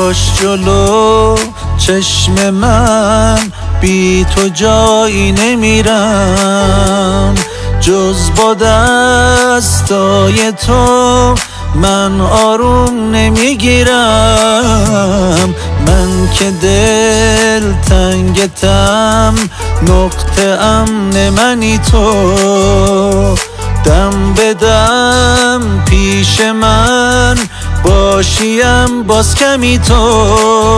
باش جلو چشم من، بی تو جایی نمیرم جز با دستای تو. من آروم نمیگیرم، من که دل تنگتم، نقطه امن منی تو. دم به دم پیش من باشیم باز کمی تو.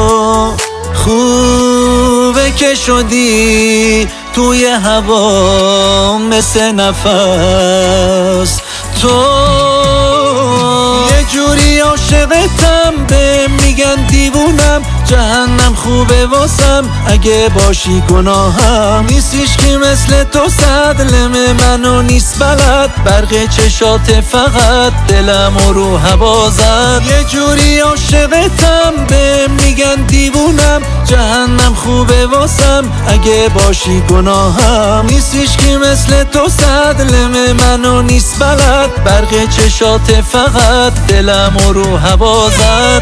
خوبه که شدی توی هوا مثل نفس تو. یه جوری عاشقتم به میگن دیوونم، جهنم خوبه واسم اگه باشی گناهم. نیستیش که مثل تو صدلم منو نیست بلد، برق چشات فقط دلم رو هوا زد. یه جوری عاشقتم به میگن دیوونم، جهنم خوبه واسم اگه باشی گناهم. نیستیش که مثل تو صدلم منو نیست بلد، برق چشات فقط دلم رو هوا زد.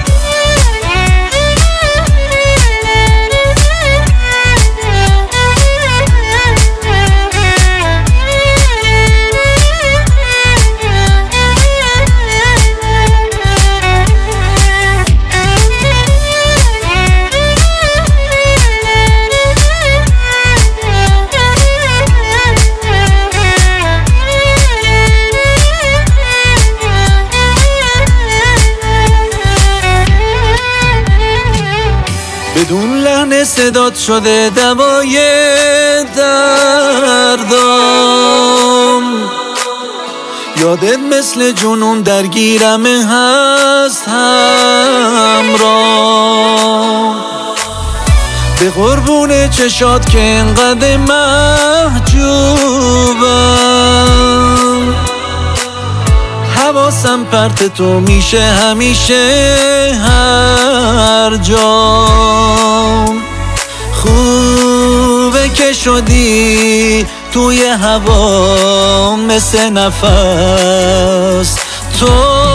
بدون لحن صدات شده دوای دردم، یادت مثل جنون درگیرم هست همراه. به قربون چشات که انقدر محجوبم، حواسم پرت تو میشه همیشه هر جا. خوبه که شدی توی هوا مثل نفس تو.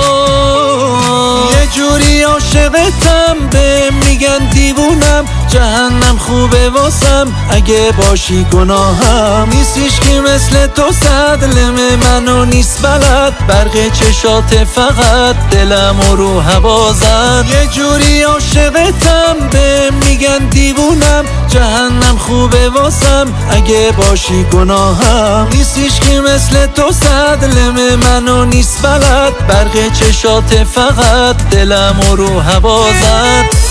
یه جوری عاشقتم به میگن دیوونم، جهنم خوبه واسم اگه باشی گناهم. نیستیش که مثل تو صدلم منو نیست بلد، برق چشات فقط دلم رو هوا زد. یه جوری عاشقتم به میگن دیوونم، جهنم خوبه واسم اگه باشی گناهم. نیستیش که مثل تو صدلم منو نیست بلد، برق چشات فقط دلم رو هوا زد.